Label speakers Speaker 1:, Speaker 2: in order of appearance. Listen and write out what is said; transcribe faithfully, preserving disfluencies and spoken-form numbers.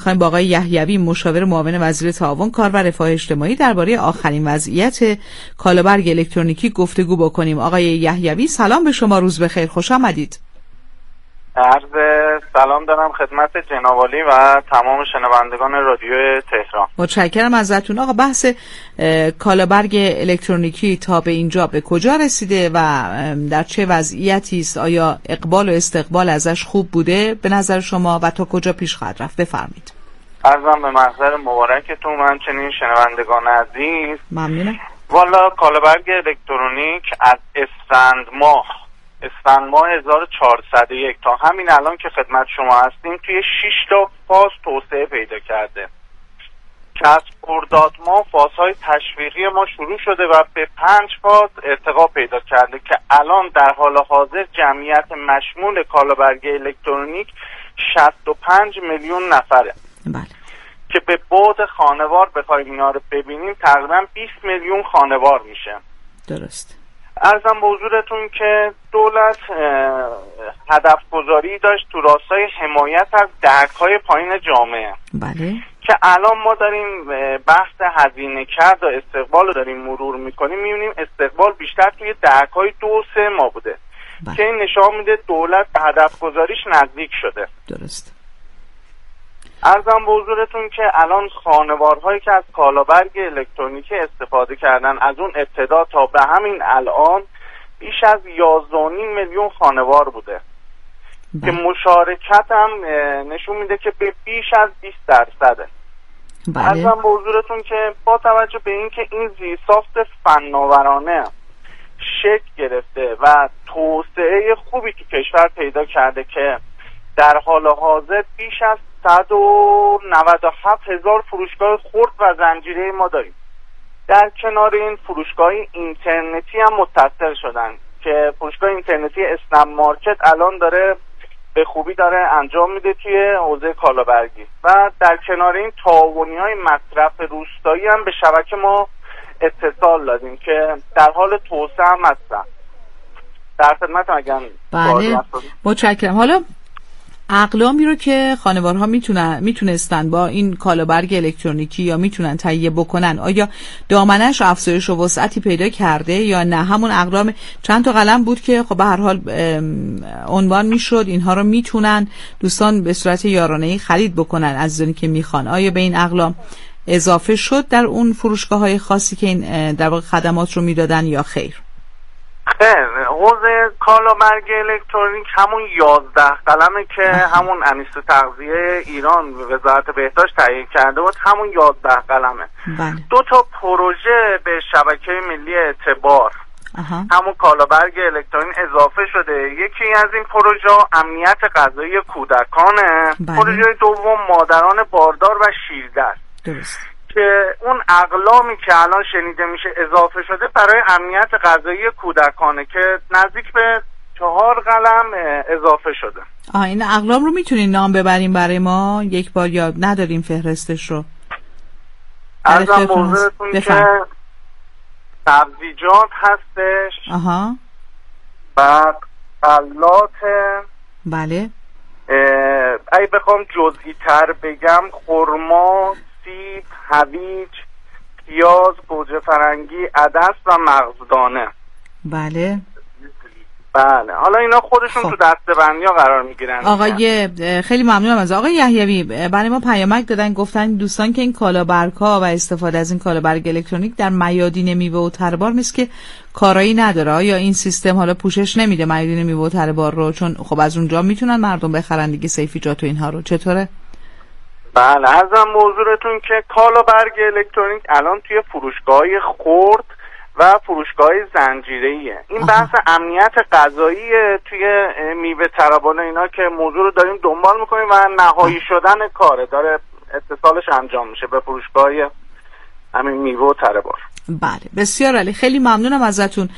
Speaker 1: میخوایم با آقای یحیوی مشاور معاون وزیر تعاون کار و رفاه اجتماعی درباره آخرین وضعیت کالابرگ الکترونیکی گفتگو بکنیم. آقای یحیوی سلام به شما، روز بخیر، خوش آمدید.
Speaker 2: عرض سلام دارم خدمت جناب عالی و تمام شنوندگان رادیو تهران.
Speaker 1: متشکرم ازتون. آقا بحث کالابرگ الکترونیکی تا به اینجا به کجا رسیده و در چه وضعیتی است؟ آیا اقبال و استقبال ازش خوب بوده به نظر شما و تا کجا پیش خواهد رفت؟ بفرمایید.
Speaker 2: عرضم به محضر مبارکتون و همچنین شنوندگان عزیز.
Speaker 1: ممنونم.
Speaker 2: والا کالابرگ الکترونیک از اسفند ماه اسفند ماه هزار و چهارصد و یک تا همین الان که خدمت شما هستیم توی شش تا فاز توسعه پیدا کرده که از خرداد ماه فازهای تشویقی ما شروع شده و به پنج فاز ارتقا پیدا کرده که الان در حال حاضر جمعیت مشمول کالابرگ الکترونیک شصت و پنج میلیون نفره.
Speaker 1: بله.
Speaker 2: که به بعد خانوار بخوایم اینا رو ببینیم تقریبا بیست میلیون خانوار میشه.
Speaker 1: درست.
Speaker 2: عرضم به حضورتون که دولت هدف گذاری داشت تو راستای حمایت از دهک‌های پایین جامعه.
Speaker 1: بله.
Speaker 2: که الان ما داریم بحث هزینه کرد و استقبال رو داریم مرور میکنیم، میبینیم استقبال بیشتر توی دهک‌های دو و سه ما بوده. بله. که این نشان میده دولت به هدف گذاریش نزدیک شده.
Speaker 1: درست.
Speaker 2: عرضم به حضورتون که الان خانوارهایی که از کالابرگ الکترونیکی استفاده کردن از اون ابتدا تا به همین الان بیش از یازده و نیم میلیون خانوار بوده. بله. که مشارکت هم نشون میده که به بیش از بیست درصده.
Speaker 1: بله.
Speaker 2: عرضم به حضورتون که با توجه به اینکه این زیرساخت فناورانه شکل گرفته و توسعه خوبی تو کشور پیدا کرده که در حال حاضر بیش از صد و نود و هفت هزار فروشگاه خرد و زنجیره ما داریم. در کنار این فروشگاه اینترنتی هم متصل شدن که فروشگاه اینترنتی اسنپ مارکت الان داره به خوبی داره انجام میده توی حوزه کالابرگی و در کنار این تعاونی‌های مصرف روستایی هم به شبکه ما اتصال دادیم که در حال توسعه هم هستن. در خدمتم اگر
Speaker 1: بله متشکرم. حالا اقلامی رو که خانوارها میتونن میتونستن با این کالابرگ الکترونیکی یا میتونن تهیه بکنن، آیا دامنش افزایش و وسعتی پیدا کرده یا نه؟ همون اقلام چند تا قلم بود که خب به هر حال عنوان میشد اینها رو میتونن دوستان به صورت یارانه‌ای خرید بکنن از اونی که میخوان. آیا به این اقلام اضافه شد در اون فروشگاه‌های خاصی که این در واقع خدمات رو میدادن یا خیر؟
Speaker 2: خیر، حوزه کالابرگ الکترونیک همون یازده قلمه که همون انیسه تغذیه ایران وزارت بهداشت تهیه کرده بود، همون یازده قلمه.
Speaker 1: بله.
Speaker 2: دو تا پروژه به شبکه ملی اعتبار
Speaker 1: آها.
Speaker 2: همون کالابرگ الکترونیک اضافه شده. یکی از این پروژه امنیت غذایی کودکانه.
Speaker 1: بله.
Speaker 2: پروژه دوم مادران باردار و شیردر.
Speaker 1: درست.
Speaker 2: که اون اقلامی که الان شنیده میشه اضافه شده برای امنیت غذایی کودکانه که نزدیک به چهار قلم اضافه شده.
Speaker 1: آه این اقلام رو میتونین نام ببریم برای ما یک بار یا نداریم فهرستش رو؟
Speaker 2: ارزم بزرگتون که سبزیجات هستش.
Speaker 1: آها.
Speaker 2: بعد غلات.
Speaker 1: بله.
Speaker 2: اگه بخوام جزئی تر بگم خرما، سیب، هویج، پیاز، گوجه فرنگی، عدس و مغزدانه.
Speaker 1: بله.
Speaker 2: بله. حالا اینا خودشون خب. تو دسته‌بندی ها قرار میگیرن.
Speaker 1: آقای خیلی ممنونم از آقای یحیوی. برای ما پیامک دادن گفتن دوستان که این کالابرگ‌ها و استفاده از این کالابرگ الکترونیک در میادین میوه و تربار مثل که کارایی نداره. آیا این سیستم حالا پوشش نمیده میادین میوه و تربار رو؟ چون خب از اونجا میتونن مردم بخرن دیگه سیفیجات و اینها رو. چطوره؟
Speaker 2: بله. ازم موضوعتون که کالابرگ الکترونیک الان توی فروشگاه‌های خرد و فروشگاه زنجیره‌ایه. این بحث امنیت غذایی توی میوه ترابان اینا که موضوع رو داریم دنبال میکنیم و نهایی شدن کاره داره اتصالش انجام میشه به فروشگاه همین میوه و ترابان.
Speaker 1: بله بسیار عالی، خیلی ممنونم ازتون.